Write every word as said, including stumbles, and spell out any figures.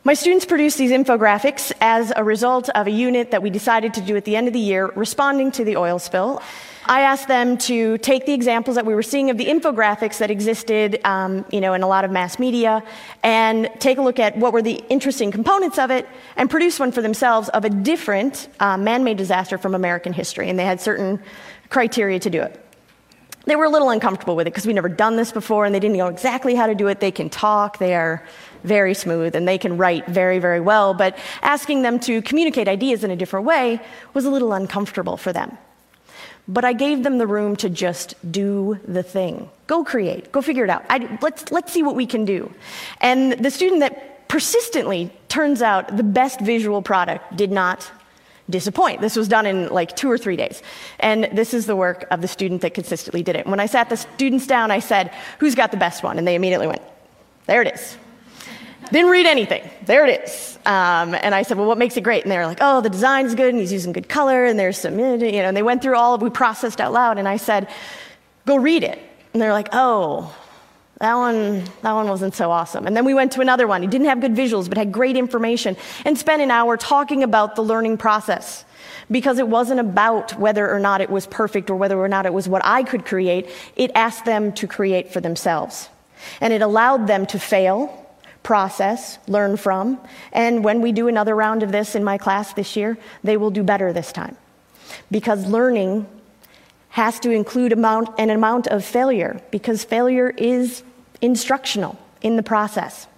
My students produced these infographics as a result of a unit that we decided to do at the end of the year, responding to the oil spill. I asked them to take the examples that we were seeing of the infographics that existed um, you know, in a lot of mass media and take a look at what were the interesting components of it and produce one for themselves of a different uh, man-made disaster from American history. And they had certain criteria to do it. They were a little uncomfortable with it because we'd never done this before and they didn't know exactly how to do it. They can talk, they are very smooth, and they can write very, very well. But asking them to communicate ideas in a different way was a little uncomfortable for them. But I gave them the room to just do the thing. Go create. Go figure it out. I, let's, let's see what we can do. And the student that persistently turns out the best visual product did not disappoint. This was done in like two or three days. And this is the work of the student that consistently did it. When I sat the students down, I said, who's got the best one? And they immediately went, there it is. Didn't read anything. There it is. Um, and I said, well, what makes it great? And they were like, oh, the design's good, and he's using good color, and there's some, you know, and they went through all of, we processed out loud, and I said, go read it. And they're like, oh, that one, that one wasn't so awesome. And then we went to another one. He didn't have good visuals, but had great information, and spent an hour talking about the learning process. Because it wasn't about whether or not it was perfect or whether or not it was what I could create. It asked them to create for themselves. And it allowed them to fail, process, learn from, and when we do another round of this in my class this year, they will do better this time. Because learning has to include amount, an amount of failure, because failure is instructional in the process.